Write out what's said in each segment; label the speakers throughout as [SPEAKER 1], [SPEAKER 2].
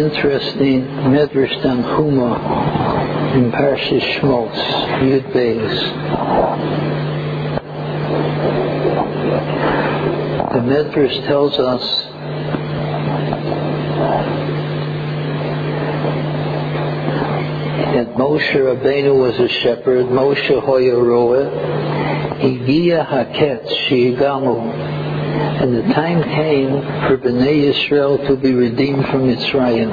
[SPEAKER 1] interesting Medrash Tanchuma in Parshas Shmos, Yud Beis. The Medrash tells us that Moshe Rabbeinu was a shepherd, Moshe Hoya Roeh, Higia Haketz Shehigamu, and the time came for Bnei Yisrael to be redeemed from Mitzrayim.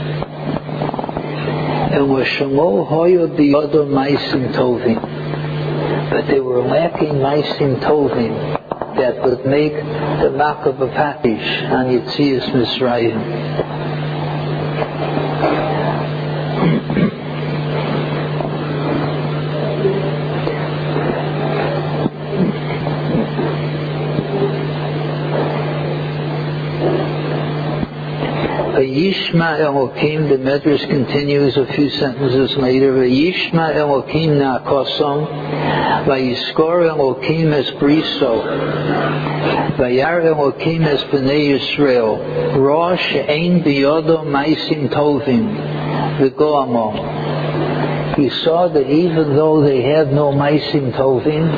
[SPEAKER 1] And Shemo Hoya Biyado Maisim Tovim, but they were lacking Maisim Tovim that would make the Makah B'Patish on Yetzias Mitzrayim. Vayishma Elokim, the Medrash continues a few sentences later, Vayishma Elokim Na'kosom, Vayiskor Elokim es Briso, Vayar Elokim es B'nei Yisrael, Rosh She'ein Biyodo Maisim Tovim, V'goamo. He saw that even though they had no Maisim Tovim,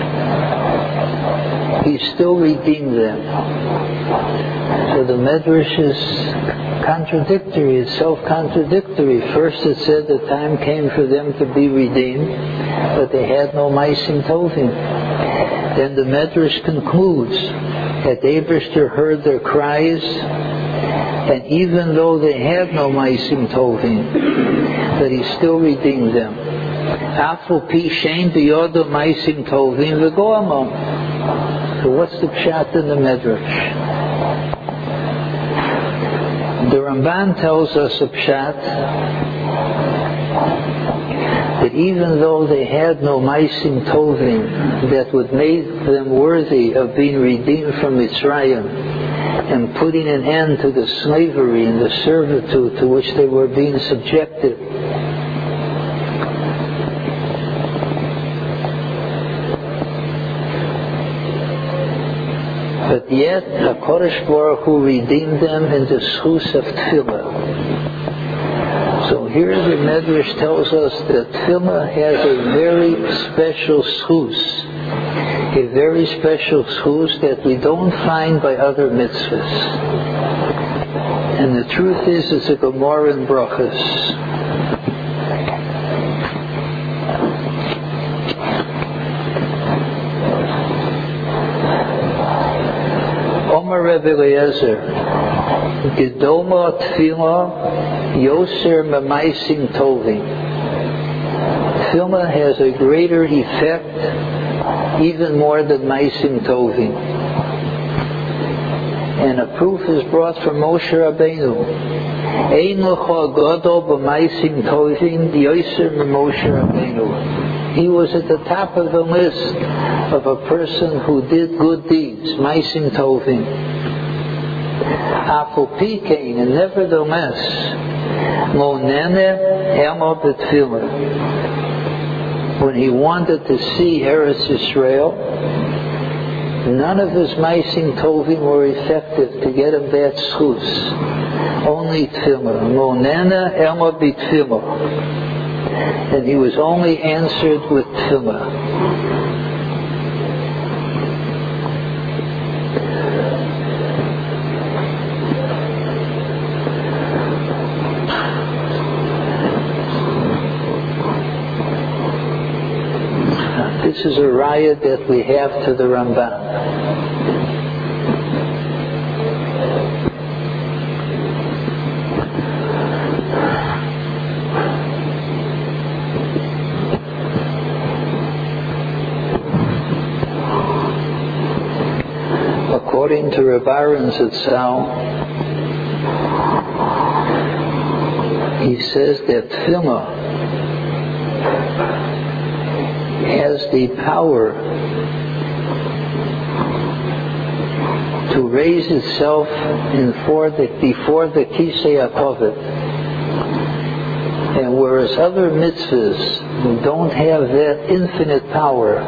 [SPEAKER 1] He still redeemed them. So the Medrash is contradictory, it's self-contradictory. First it said the time came for them to be redeemed, but they had no Maisim Tovim. Then the Medrash concludes that Eibishter heard their cries, and even though they had no Maisim Tovim, that He still redeemed them. Afal pi shein biyodo Maisim Tovim v'goamon. So what's the pshat in the Medrash? The Ramban tells us a pshat that even though they had no Maisim Tovim that would make them worthy of being redeemed from Mitzrayim and putting an end to the slavery and the servitude to which they were being subjected, but yet HaKadosh Baruch Hu redeemed them in the schus of Tefillah. So here the Medrash tells us that Tefillah has a very special schus, a very special schus that we don't find by other mitzvahs. And the truth is, it's a Gemara in Brachos. Rebbe Eliezer, Gedoma Tefillah Yoser Memaisim Tovim. Tefillah has a greater effect, even more than Maisim Tovim. And a proof is brought from Moshe Rabbeinu. Ein lecha gadol b'maisim tovim yoser Moshe Rabbeinu. He was at the top of the list of a person who did good deeds, Maisim Tovim. Afal pi kein, and nevertheless, lo nene emo b'tefillah. When he wanted to see Eretz Yisrael, none of his Maisim Tovim were effective to get him that schus. Only tefillah. Lo nene emo b'tefillah. And he was only answered with tefillah. This is a raya that we have to the Ramban. According to Reb Aaron Zatzal, he says that tefillah has the power to raise itself before the Kisei HaKavod. And whereas other mitzvahs don't have that infinite power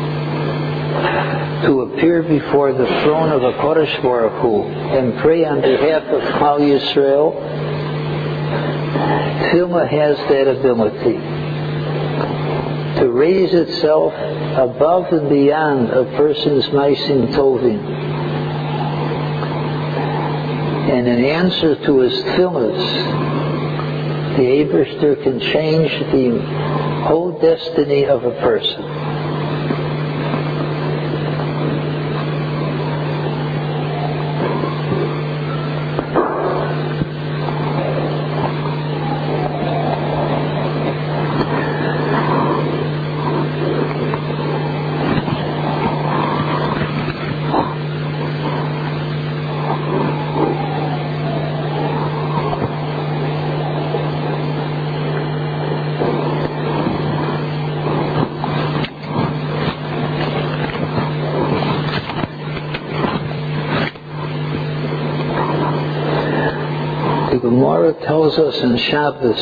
[SPEAKER 1] to appear before the throne of HaKadosh Baruch Hu and pray on behalf of Klal Yisrael, Tefillah has that ability to raise itself above and beyond a person's meisim tovim. And in answer to his tefillahs, the Eibishter can change the whole destiny of a person. The Gemara tells us in Shabbos,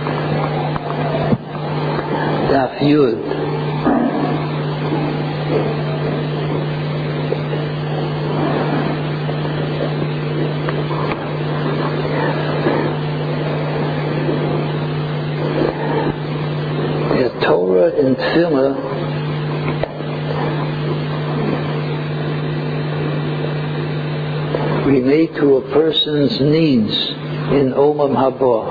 [SPEAKER 1] Daf Yud, that Torah and Tefillah relate to a person's needs in Olam Haba.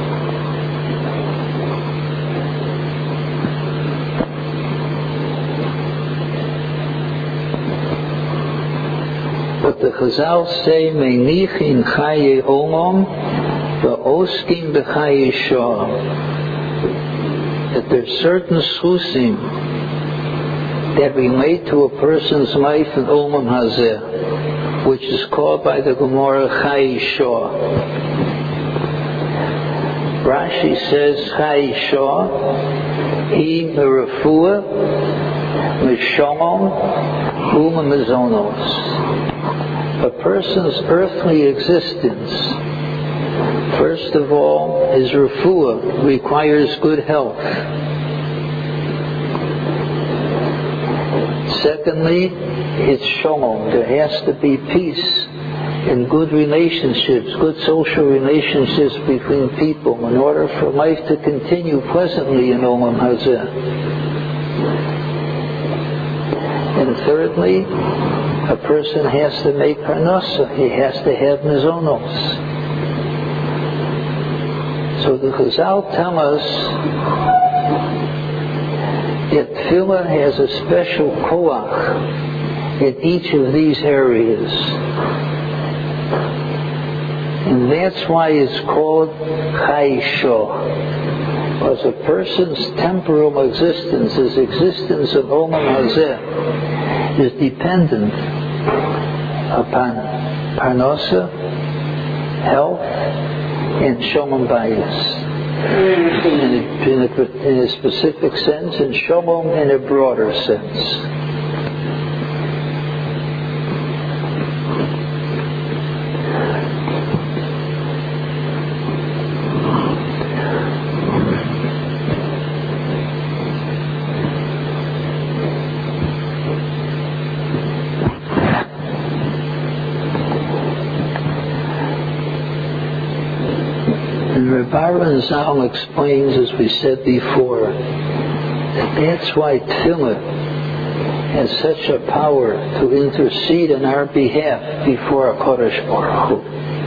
[SPEAKER 1] But the Chazal say, Meinichin chaye olam, v'oskim b'chaye shah. That there's certain schusim that relate to a person's life in Olam Hazeh, which is called by the Gemara chaye shah. Rashi says, chaye shah, he merafua, mishamon, umamizonos. A person's earthly existence, first of all, his refuah requires good health. Secondly, it's shalom. There has to be peace and good relationships, good social relationships between people in order for life to continue pleasantly in Olam Hazeh. And thirdly, a person has to make parnasa. He has to have mizonos. So the Chazal tell us that Tefillah has a special koach in each of these areas. And that's why it's called chaye shah. Because a person's temporal existence, his existence of Olam Hazeh, is dependent upon parnasa, health, and shalom bayis. In a specific sense, and shalom in a broader sense. Baron Zal explains, as we said before, that that's why Tefillah has such a power to intercede on our behalf before HaKadosh Baruch Hu.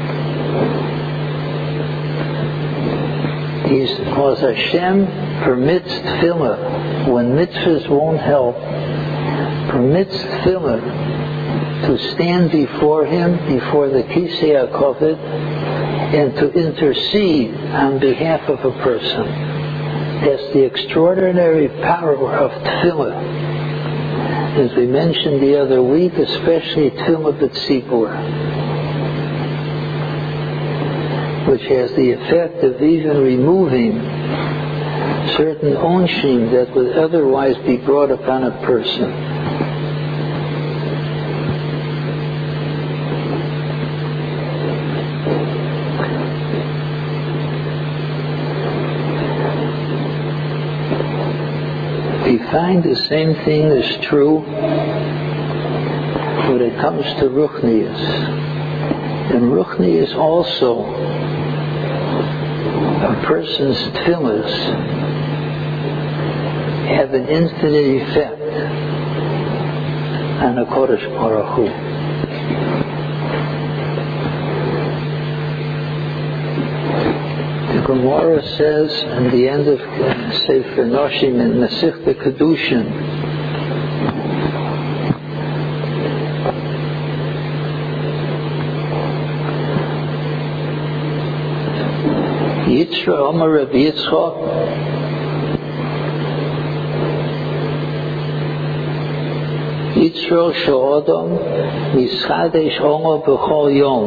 [SPEAKER 1] Because Hashem permits Tefillah, when mitzvahs won't help, permits Tefillah to stand before Him, before the Kisei HaKavod, and to intercede on behalf of a person. That's the extraordinary power of Tefillah. As we mentioned the other week, especially Tefillah B'tzibur, which has the effect of even removing certain onshim that would otherwise be brought upon a person. We find the same thing is true when it comes to Ruchnius. And Ruchnius also, a person's tefillahs have an infinite effect on the Kodesh Baruch Hu. The Gemara says at the end of Sefer Noshim in Masechta Kedushin, Yitzra Omer Rabbi Yitzchak Yitzra She'odom Yischadesh Omer B'chol Yom.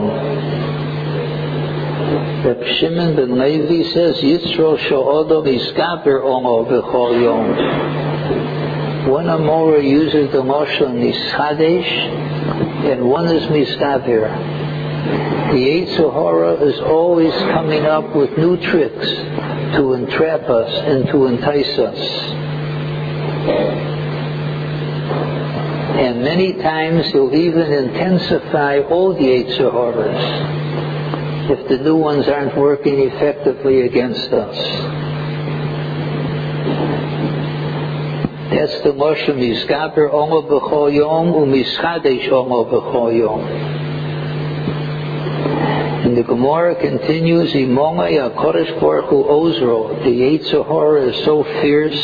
[SPEAKER 1] Reb Shimon ben Levi says Yitzra She'odom Yisgaber Omer B'chol Yom. One Amora uses the Moshe Yischadesh and one is Yisgaber. The Yetzer Hara is always coming up with new tricks to entrap us and to entice us. And many times he'll even intensify old Yetzer Haras if the new ones aren't working effectively against us. That's the Moshe Mizgaber Omer B'chol Yom u'Mischadesh Omer B'chol Yom. And the Gemara continues, Imomai HaKodesh Baruch Hu Ozro. The Yetzer Hara is so fierce.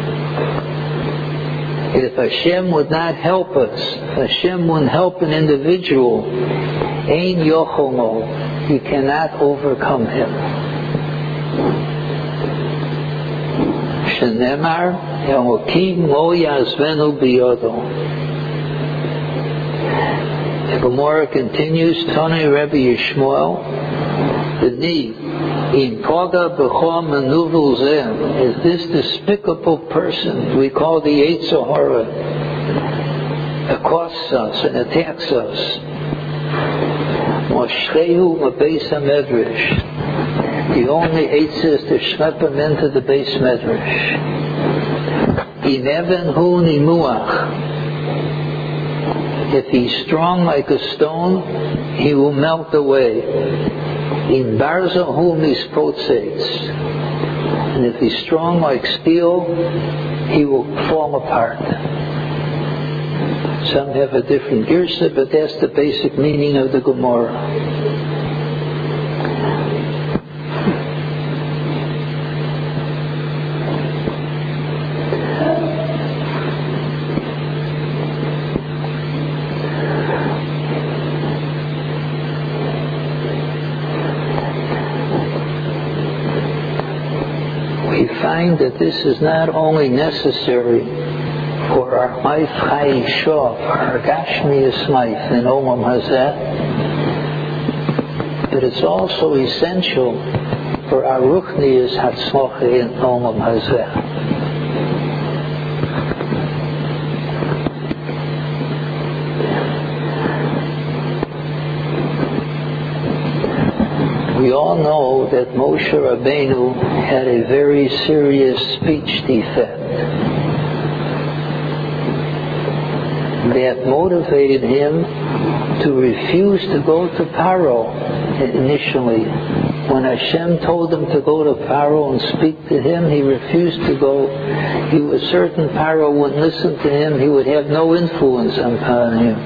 [SPEAKER 1] If Hashem would not help us, Hashem wouldn't help an individual, Ein Yochomo, you cannot overcome him. Shenemar, Elokim Lo Yazvenu Biyodo. The Gemara continues, Tani Rebbe Yishmael, the knee, in Koga B'chol Manuvul Zeh, is this despicable person we call the Yetzer Hara, accosts us and attacks us. Moshchehu Mabeis HaMedrash. The only Eitz is to schlepp him into the base Medrash. In Even Hu Nimuach. If he's strong like a stone, he will melt away. In Barzahu Mispotzeitz. And if he's strong like steel, he will fall apart. Some have a different girsa, but that's the basic meaning of the Gemara. Find that this is not only necessary for our Maif Chai Shov, our Gashmius Maif in Olam Hazeh, but it's also essential for our Ruchnius Hatzmocha in Olam Hazeh. We all know that Moshe Rabbeinu had a very serious speech defect that motivated him to refuse to go to Paro initially. When Hashem told him to go to Paro and speak to him, he refused to go. He was certain Paro wouldn't listen to him. He would have no influence upon him.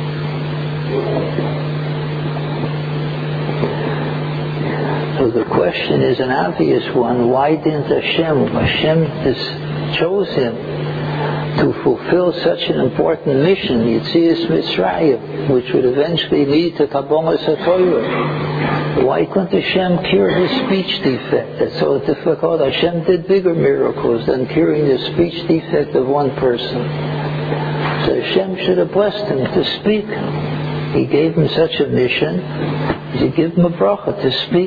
[SPEAKER 1] So the question is an obvious one. Why didn't Hashem chose him to fulfill such an important mission, Yetzias Mitzrayim, which would eventually lead to Kabbalas HaTorah? Why couldn't Hashem cure his speech defect? That's so difficult. Hashem did bigger miracles than curing the speech defect of one person. So Hashem should have blessed him to speak. He gave him such a mission. He gave him a bracha to speak.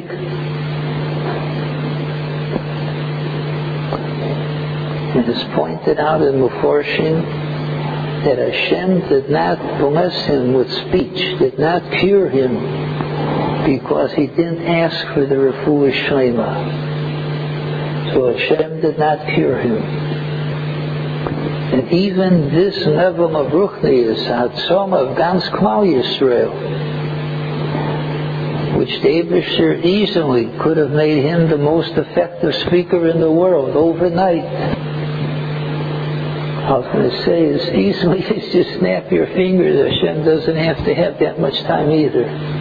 [SPEAKER 1] It is pointed out in Meforshim that Hashem did not bless him with speech, did not cure him, because he didn't ask for the refuah shlema. So Hashem did not cure him. And even this level of Ruchnius, Hatzom of Gans Klal Yisrael, which the Eibishter easily could have made him the most effective speaker in the world overnight. I was going to say, as easily as just snap your fingers, Hashem doesn't have to have that much time either.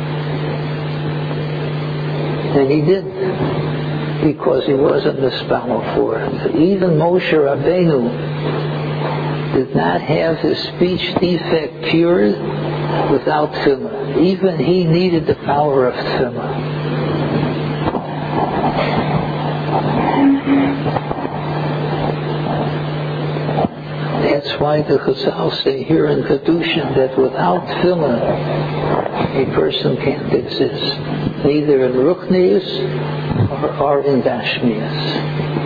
[SPEAKER 1] And he did, because he wasn't misspelled for it. Even Moshe Rabbeinu did not have his speech defect cured without tefillah. Even he needed the power of tefillah. That's why the Chazal say here in Kedushin that without tefillah, a person can't exist, neither in Ruchnius or in Gashmius.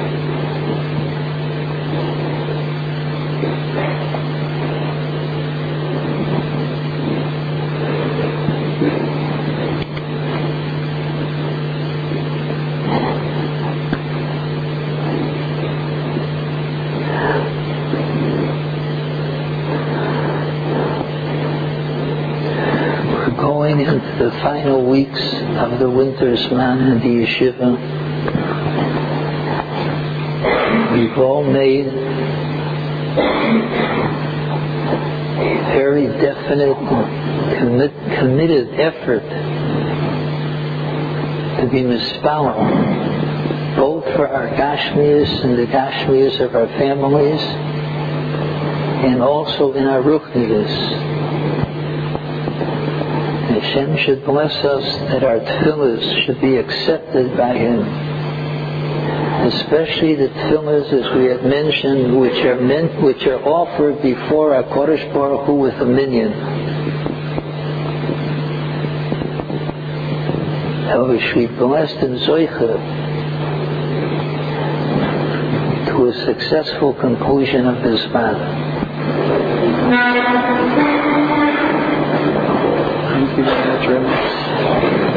[SPEAKER 1] Into the final weeks of the winter Zman in the yeshiva, we've all made a very definite and committed effort to be mispalel, both for our Gashmias and the Gashmias of our families, and also in our Ruchnias. Hashem should bless us that our tefillahs should be accepted by Him. Especially the tefillahs, as we have mentioned, which are offered before our Kodesh Baruch Hu with a minyan. That we should be blessed and zoicha to a successful conclusion of this matter. Thank you very much, Rabbi.